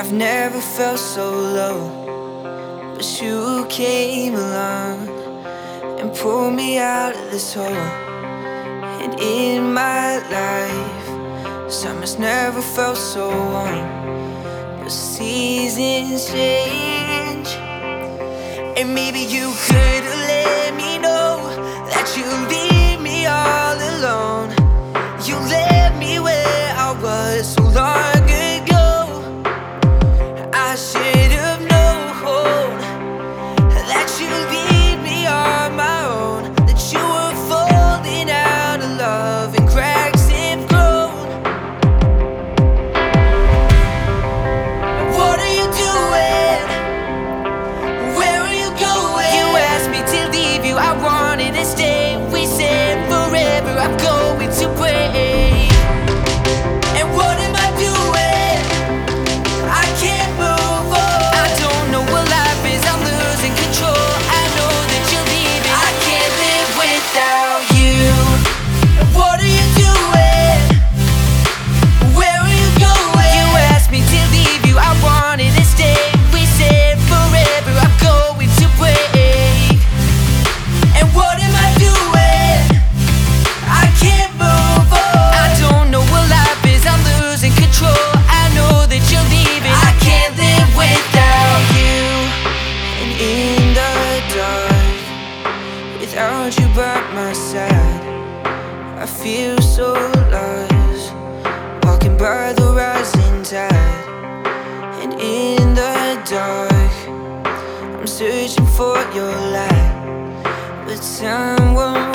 I've never felt so low, but you came along and pulled me out of this hole. And in my life, summer's never felt so warm, but seasons change. And maybe you could have let me know that you'd leave me all alone. You left me where I was so long ago. I should have known that you'd leave me on my own, that you were falling out of love and cracks have grown. What are you doing? Where are you going? You asked me to leave you, I wanted to stay. We said forever, I'm going to break. And what am I doing? I can't move on. I don't know what life is, I'm losing control. I know that you're leaving, I can't live without you. What are you doing? Where are you going? You asked me to leave you, I wanted to stay. We said forever, I'm going to break. And what am I doing? I can't move on. I don't know what life is, I'm losing control. I know that you're leaving, I can't live without you. And in the dark, without you by my side, I feel so lost, walking by the rising tide. And in the dark, I'm searching for your light, but time won't